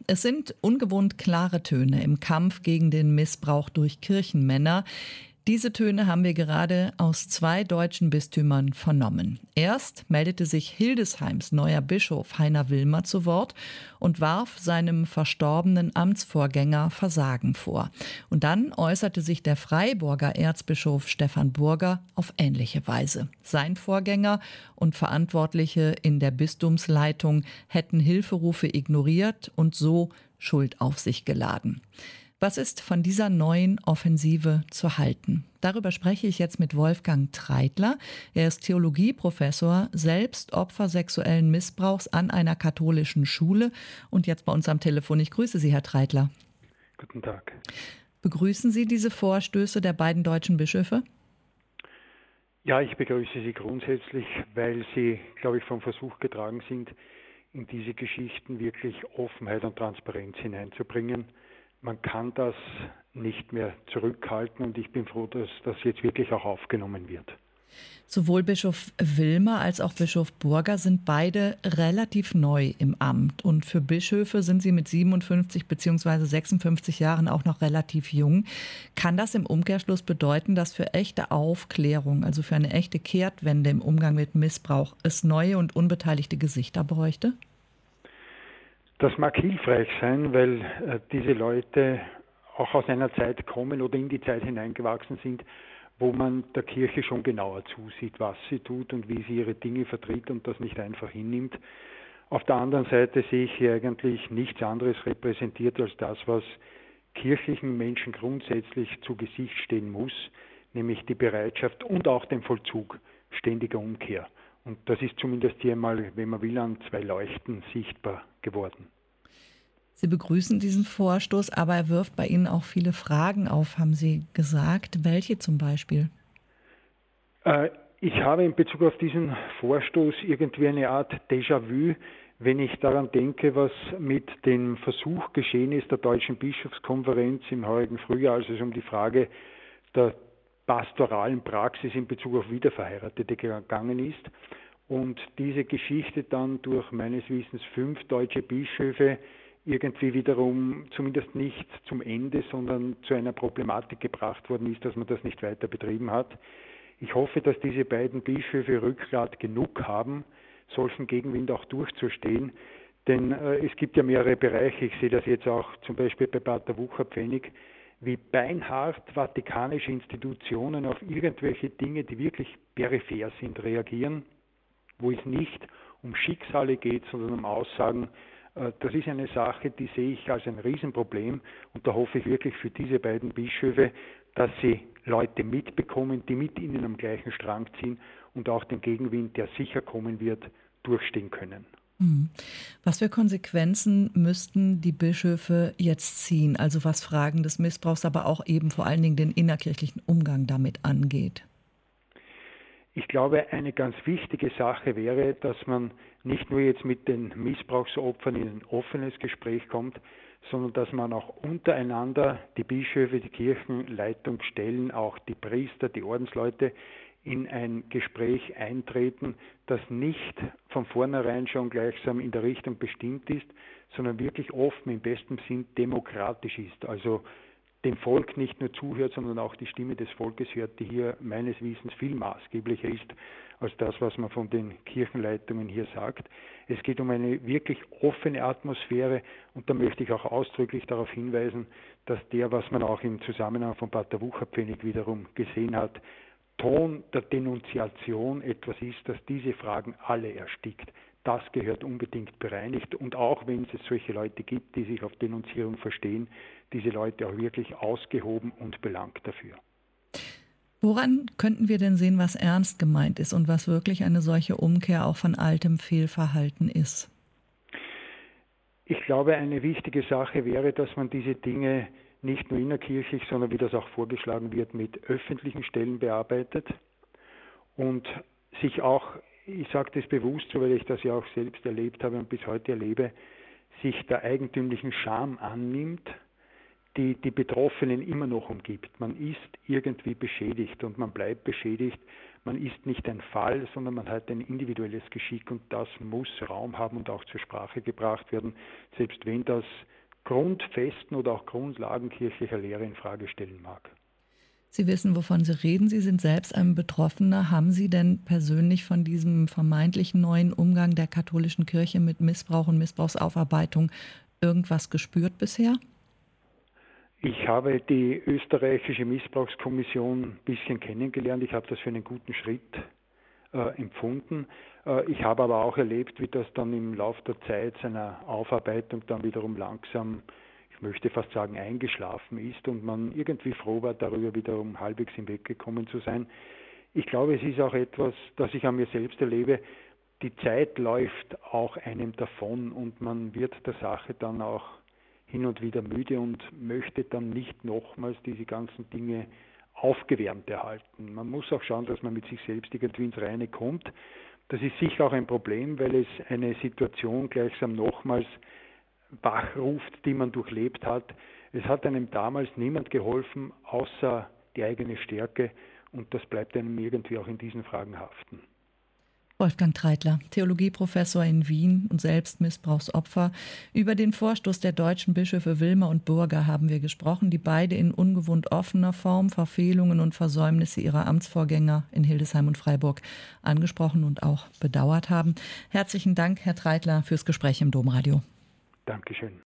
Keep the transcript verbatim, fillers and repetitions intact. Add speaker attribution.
Speaker 1: Es sind ungewohnt klare Töne im Kampf gegen den Missbrauch durch Kirchenmänner. Diese Töne haben wir gerade aus zwei deutschen Bistümern vernommen. Erst meldete sich Hildesheims neuer Bischof Heiner Wilmer zu Wort und warf seinem verstorbenen Amtsvorgänger Versagen vor. Und dann äußerte sich der Freiburger Erzbischof Stefan Burger auf ähnliche Weise. Sein Vorgänger und Verantwortliche in der Bistumsleitung hätten Hilferufe ignoriert und so Schuld auf sich geladen. Was ist von dieser neuen Offensive zu halten? Darüber spreche ich jetzt mit Wolfgang Treitler. Er ist Theologieprofessor, selbst Opfer sexuellen Missbrauchs an einer katholischen Schule und jetzt bei uns am Telefon. Ich grüße Sie, Herr Treitler.
Speaker 2: Guten Tag.
Speaker 1: Begrüßen Sie diese Vorstöße der beiden deutschen Bischöfe?
Speaker 2: Ja, ich begrüße sie grundsätzlich, weil sie, glaube ich, vom Versuch getragen sind, in diese Geschichten wirklich Offenheit und Transparenz hineinzubringen. Man kann das nicht mehr zurückhalten und ich bin froh, dass das jetzt wirklich auch aufgenommen wird.
Speaker 1: Sowohl Bischof Wilmer als auch Bischof Burger sind beide relativ neu im Amt. Und für Bischöfe sind sie mit siebenundfünfzig bzw. sechsundfünfzig Jahren auch noch relativ jung. Kann das im Umkehrschluss bedeuten, dass für echte Aufklärung, also für eine echte Kehrtwende im Umgang mit Missbrauch, es neue und unbeteiligte Gesichter bräuchte?
Speaker 2: Das mag hilfreich sein, weil äh, diese Leute auch aus einer Zeit kommen oder in die Zeit hineingewachsen sind, wo man der Kirche schon genauer zusieht, was sie tut und wie sie ihre Dinge vertritt und das nicht einfach hinnimmt. Auf der anderen Seite sehe ich hier eigentlich nichts anderes repräsentiert als das, was kirchlichen Menschen grundsätzlich zu Gesicht stehen muss, nämlich die Bereitschaft und auch den Vollzug ständiger Umkehr. Und das ist zumindest hier einmal, wenn man will, an zwei Leuchten sichtbar geworden.
Speaker 1: Sie begrüßen diesen Vorstoß, aber er wirft bei Ihnen auch viele Fragen auf, haben Sie gesagt. Welche zum Beispiel?
Speaker 2: Äh, ich habe in Bezug auf diesen Vorstoß irgendwie eine Art Déjà-vu, wenn ich daran denke, was mit dem Versuch geschehen ist der Deutschen Bischofskonferenz im heurigen Frühjahr, als es um die Frage der pastoralen Praxis in Bezug auf Wiederverheiratete gegangen ist und diese Geschichte dann durch meines Wissens fünf deutsche Bischöfe irgendwie wiederum zumindest nicht zum Ende, sondern zu einer Problematik gebracht worden ist, dass man das nicht weiter betrieben hat. Ich hoffe, dass diese beiden Bischöfe Rückgrat genug haben, solchen Gegenwind auch durchzustehen, denn äh, es gibt ja mehrere Bereiche, ich sehe das jetzt auch zum Beispiel bei Pater Wucherpfennig, wie beinhart vatikanische Institutionen auf irgendwelche Dinge, die wirklich peripher sind, reagieren, wo es nicht um Schicksale geht, sondern um Aussagen. Das ist eine Sache, die sehe ich als ein Riesenproblem und da hoffe ich wirklich für diese beiden Bischöfe, dass sie Leute mitbekommen, die mit ihnen am gleichen Strang ziehen und auch den Gegenwind, der sicher kommen wird, durchstehen können.
Speaker 1: Was für Konsequenzen müssten die Bischöfe jetzt ziehen? Also was Fragen des Missbrauchs, aber auch eben vor allen Dingen den innerkirchlichen Umgang damit angeht?
Speaker 2: Ich glaube, eine ganz wichtige Sache wäre, dass man nicht nur jetzt mit den Missbrauchsopfern in ein offenes Gespräch kommt, sondern dass man auch untereinander, die Bischöfe, die Kirchenleitungsstellen, auch die Priester, die Ordensleute, in ein Gespräch eintreten, das nicht von vornherein schon gleichsam in der Richtung bestimmt ist, sondern wirklich offen, im besten Sinn demokratisch ist. Also dem Volk nicht nur zuhört, sondern auch die Stimme des Volkes hört, die hier meines Wissens viel maßgeblicher ist als das, was man von den Kirchenleitungen hier sagt. Es geht um eine wirklich offene Atmosphäre und da möchte ich auch ausdrücklich darauf hinweisen, dass der, was man auch im Zusammenhang von Pater Wucherpfennig wiederum gesehen hat, Ton der Denunziation etwas ist, das diese Fragen alle erstickt. Das gehört unbedingt bereinigt und auch wenn es solche Leute gibt, die sich auf Denunzierung verstehen, diese Leute auch wirklich ausgehoben und belangt dafür.
Speaker 1: Woran könnten wir denn sehen, was ernst gemeint ist und was wirklich eine solche Umkehr auch von altem Fehlverhalten ist?
Speaker 2: Ich glaube, eine wichtige Sache wäre, dass man diese Dinge nicht nur innerkirchlich, sondern wie das auch vorgeschlagen wird, mit öffentlichen Stellen bearbeitet und sich auch, ich sage das bewusst so, weil ich das ja auch selbst erlebt habe und bis heute erlebe, sich der eigentümlichen Scham annimmt, die die Betroffenen immer noch umgibt. Man ist irgendwie beschädigt und man bleibt beschädigt. Man ist nicht ein Fall, sondern man hat ein individuelles Geschick und das muss Raum haben und auch zur Sprache gebracht werden, selbst wenn das Grundfesten oder auch Grundlagen kirchlicher Lehre in Frage stellen mag.
Speaker 1: Sie wissen, wovon Sie reden. Sie sind selbst ein Betroffener. Haben Sie denn persönlich von diesem vermeintlichen neuen Umgang der katholischen Kirche mit Missbrauch und Missbrauchsaufarbeitung irgendwas gespürt bisher?
Speaker 2: Ich habe die österreichische Missbrauchskommission ein bisschen kennengelernt. Ich habe das für einen guten Schritt äh, empfunden. Äh, ich habe aber auch erlebt, wie das dann im Laufe der Zeit seiner Aufarbeitung dann wiederum langsam, ich möchte fast sagen, eingeschlafen ist und man irgendwie froh war, darüber wiederum halbwegs hinweggekommen zu sein. Ich glaube, es ist auch etwas, das ich an mir selbst erlebe. Die Zeit läuft auch einem davon und man wird der Sache dann auch hin und wieder müde und möchte dann nicht nochmals diese ganzen Dinge aufgewärmt erhalten. Man muss auch schauen, dass man mit sich selbst irgendwie ins Reine kommt. Das ist sicher auch ein Problem, weil es eine Situation gleichsam nochmals wachruft, die man durchlebt hat. Es hat einem damals niemand geholfen, außer die eigene Stärke, und das bleibt einem irgendwie auch in diesen Fragen haften.
Speaker 1: Wolfgang Treitler, Theologieprofessor in Wien und selbst Missbrauchsopfer. Über den Vorstoß der deutschen Bischöfe Wilmer und Burger haben wir gesprochen, die beide in ungewohnt offener Form Verfehlungen und Versäumnisse ihrer Amtsvorgänger in Hildesheim und Freiburg angesprochen und auch bedauert haben. Herzlichen Dank, Herr Treitler, fürs Gespräch im Domradio.
Speaker 2: Dankeschön.